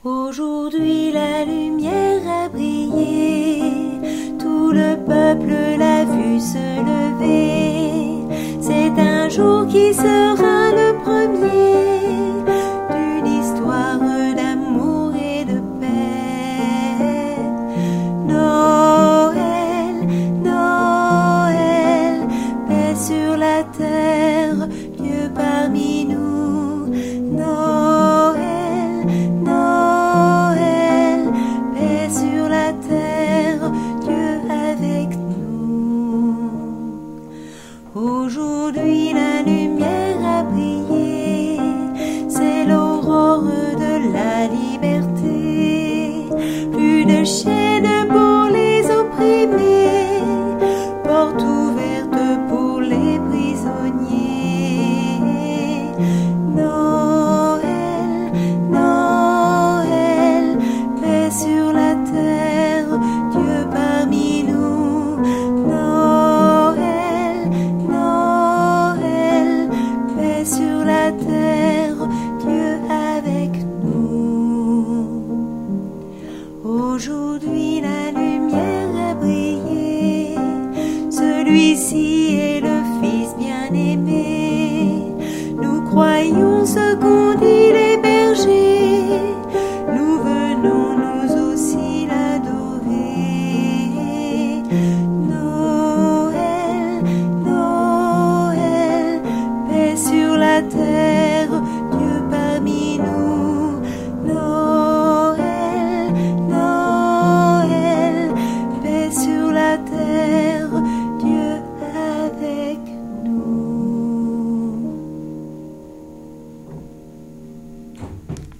Aujourd'hui la lumière a brillé, tout le peuple l'a vu se lever. C'est un jour qui sera le premier d'une histoire d'amour et de paix. Noël, Noël, paix sur la terre, Dieu parmi nous. Noël, Noël, paix sur la terre, Dieu avec nous. Aujourd'hui la lumière a brillé, c'est l'aurore de la liberté.